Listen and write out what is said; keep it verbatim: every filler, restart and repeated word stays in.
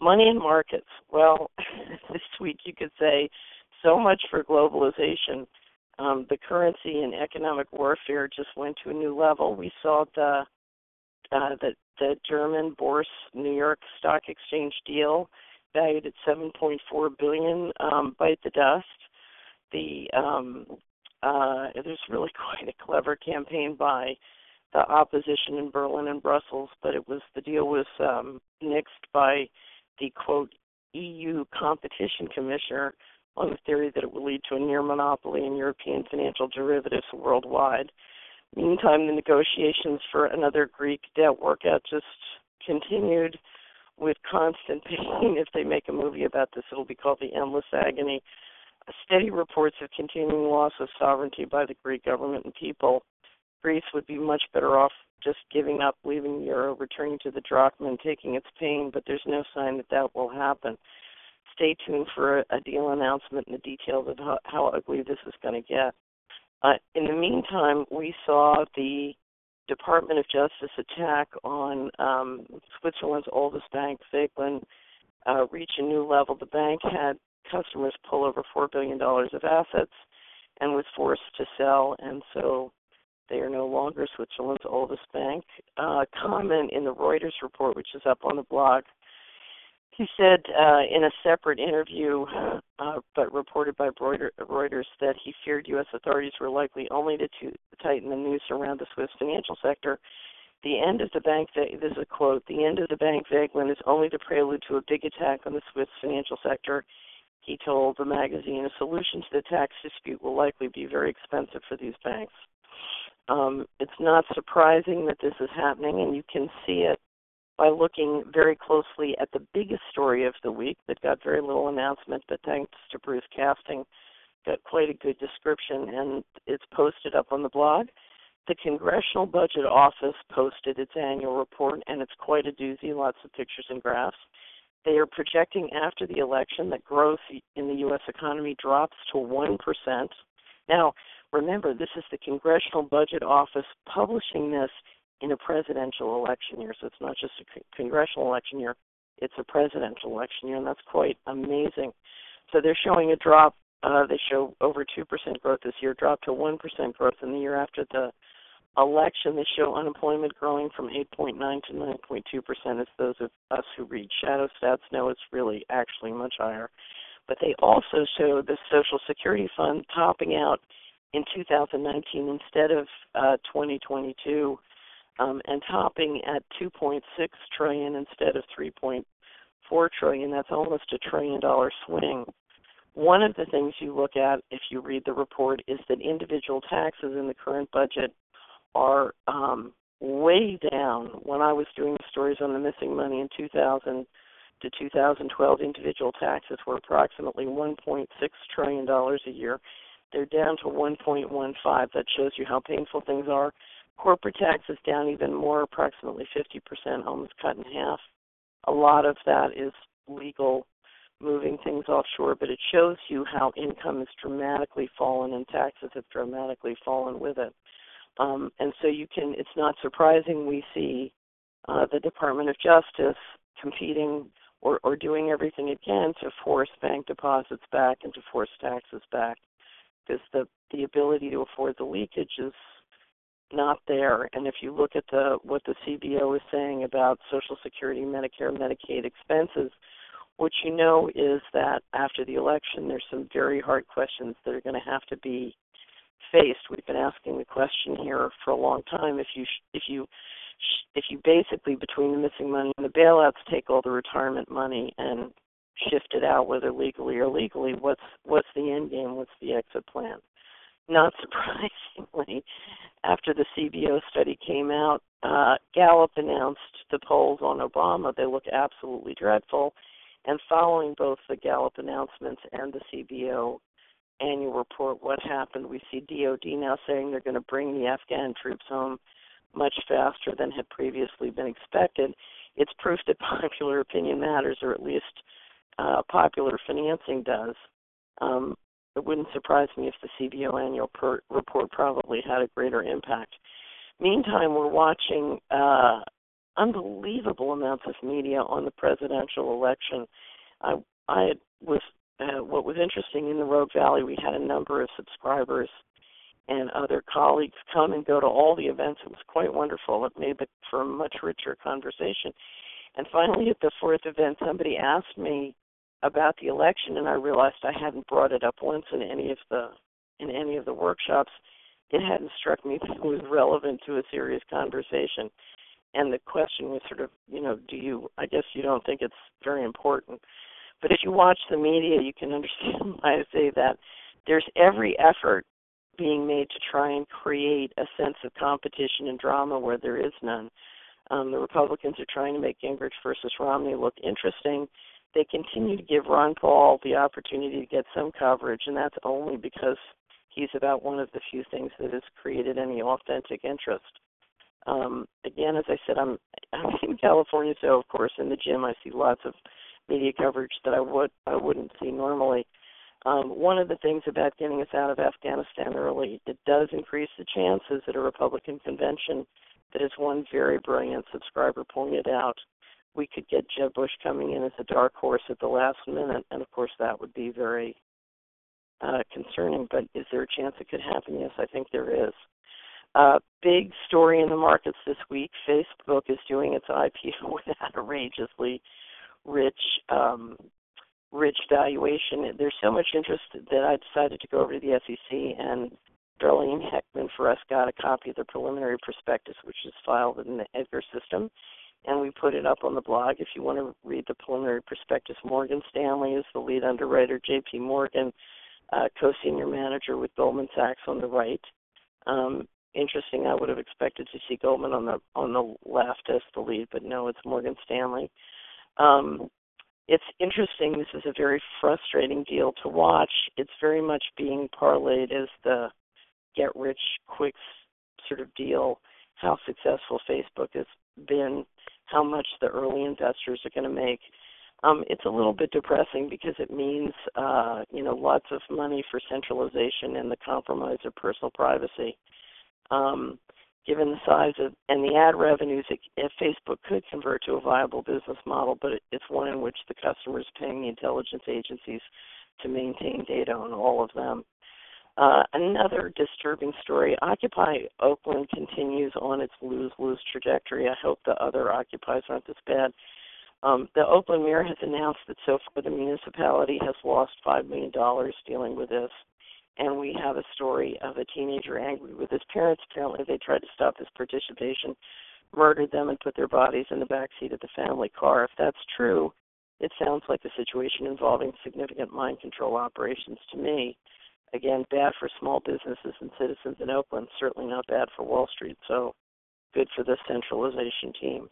money and markets. Well, this week you could say so much for globalization. Um, the currency and economic warfare just went to a new level. We saw the uh, the, the German Bourse New York Stock Exchange deal valued at seven point four billion dollars um, bite the dust. The um, uh, there's really quite a clever campaign by the opposition in Berlin and Brussels, but it was the deal was um, nixed by the quote E U competition commissioner on the theory that it will lead to a near monopoly in European financial derivatives worldwide. Meantime, the negotiations for another Greek debt workout just continued with constant pain. If they make a movie about this, it'll be called The Endless Agony. Steady reports of continuing loss of sovereignty by the Greek government and people. Greece would be much better off just giving up, leaving the euro, returning to the drachma and taking its pain, but there's no sign that that will happen. Stay tuned for a, a deal announcement and the details of how, how ugly this is going to get. Uh, in the meantime, we saw the Department of Justice attack on um, Switzerland's oldest bank, Veglen, uh, reach a new level. The bank had customers pull over four billion dollars of assets and was forced to sell, and so they are no longer Switzerland's oldest bank. Uh, comment in the Reuters report, which is up on the blog, he said uh, in a separate interview, uh, but reported by Reuters, that he feared U S authorities were likely only to, to tighten the noose around the Swiss financial sector. The end of the bank, this is a quote, the end of the bank Veglen is only the prelude to a big attack on the Swiss financial sector. He told the magazine, a solution to the tax dispute will likely be very expensive for these banks. Um, it's not surprising that this is happening, and you can see it by looking very closely at the biggest story of the week that got very little announcement, but thanks to Bruce Casting, got quite a good description, and it's posted up on the blog. The Congressional Budget Office posted its annual report, and it's quite a doozy, lots of pictures and graphs. They are projecting after the election that growth in the U S economy drops to one percent. Now, remember, this is the Congressional Budget Office publishing this in a presidential election year, so it's not just a congressional election year, it's a presidential election year, and that's quite amazing. So they're showing a drop. Uh, they show over two percent growth this year, drop to one percent growth in the year after the election. They show unemployment growing from eight point nine to nine point two percent, as those of us who read shadow stats know it's really actually much higher. But they also show the Social Security Fund topping out in two thousand nineteen instead of uh, twenty twenty-two, um, and topping at two point six trillion dollars instead of three point four trillion dollars. That's almost a trillion dollar swing. One of the things you look at if you read the report is that individual taxes in the current budget are um, way down. When I was doing stories on the missing money in two thousand to two thousand twelve, individual taxes were approximately one point six trillion dollars a year. They're down to one point one five. That shows you how painful things are. Corporate tax is down even more, approximately fifty percent, almost cut in half. A lot of that is legal, moving things offshore, but it shows you how income has dramatically fallen and taxes have dramatically fallen with it. Um, and so you can, it's not surprising we see uh, the Department of Justice competing or, or doing everything it can to force bank deposits back and to force taxes back, because the, the ability to afford the leakage is not there. And if you look at the what the C B O is saying about Social Security, Medicare, Medicaid expenses, what you know is that after the election, there's some very hard questions that are going to have to be faced. We've been asking the question here for a long time. If you if you if you basically, between the missing money and the bailouts, take all the retirement money and shift it out, whether legally or illegally, what's what's the end game? What's the exit plan? Not surprisingly, after the C B O study came out, uh, Gallup announced the polls on Obama. They look absolutely dreadful. And following both the Gallup announcements and the C B O annual report, what happened? We see D O D now saying they're going to bring the Afghan troops home much faster than had previously been expected. It's proof that popular opinion matters, or at least uh, popular financing does. Um, it wouldn't surprise me if the C B O annual per- report probably had a greater impact. Meantime, we're watching uh, unbelievable amounts of media on the presidential election. I, I was uh, what was interesting in the Rogue Valley, we had a number of subscribers and other colleagues come and go to all the events. It was quite wonderful. It made for a much richer conversation. And finally, at the fourth event, somebody asked me about the election, and I realized I hadn't brought it up once in any of the in any of the workshops. It hadn't struck me that it was relevant to a serious conversation. And the question was sort of, you know, do you, I guess you don't think it's very important. But if you watch the media, you can understand why I say that. There's every effort being made to try and create a sense of competition and drama where there is none. Um, the Republicans are trying to make Gingrich versus Romney look interesting. They continue to give Ron Paul the opportunity to get some coverage, and that's only because he's about one of the few things that has created any authentic interest. Um, again, as I said, I'm, I'm in California, so of course in the gym I see lots of media coverage that I would I wouldn't see normally. Um, one of the things about getting us out of Afghanistan early, it does increase the chances at a Republican convention that, as one very brilliant subscriber pointed out, we could get Jeb Bush coming in as a dark horse at the last minute, and of course that would be very uh, concerning. But is there a chance it could happen? Yes, I think there is. Uh, big story in the markets this week. Facebook is doing its I P O with that outrageously rich um, rich valuation. There's so much interest that I decided to go over to the S E C, and Darlene Heckman for us got a copy of the preliminary prospectus, which is filed in the EDGAR system, and we put it up on the blog. If you want to read the preliminary prospectus, Morgan Stanley is the lead underwriter, J P Morgan, uh, co-senior manager with Goldman Sachs on the right. Um, interesting, I would have expected to see Goldman on the on the left as the lead, but no, it's Morgan Stanley. Um, It's interesting. This is a very frustrating deal to watch. It's very much being parlayed as the get-rich-quick sort of deal, how successful Facebook has been, how much the early investors are going to make. Um, it's a little bit depressing because it means, uh, you know, lots of money for centralization and the compromise of personal privacy. Um, given the size of and the ad revenues, it, if Facebook could convert to a viable business model, but it, it's one in which the customer is paying the intelligence agencies to maintain data on all of them. Uh, another disturbing story, Occupy Oakland continues on its lose-lose trajectory. I hope the other Occupies aren't this bad. Um, the Oakland mayor has announced that so far the municipality has lost five million dollars dealing with this. And we have a story of a teenager angry with his parents. Apparently they tried to stop his participation, murdered them, and put their bodies in the backseat of the family car. If that's true, it sounds like a situation involving significant mind control operations to me. Again, bad for small businesses and citizens in Oakland, certainly not bad for Wall Street, so good for the centralization team.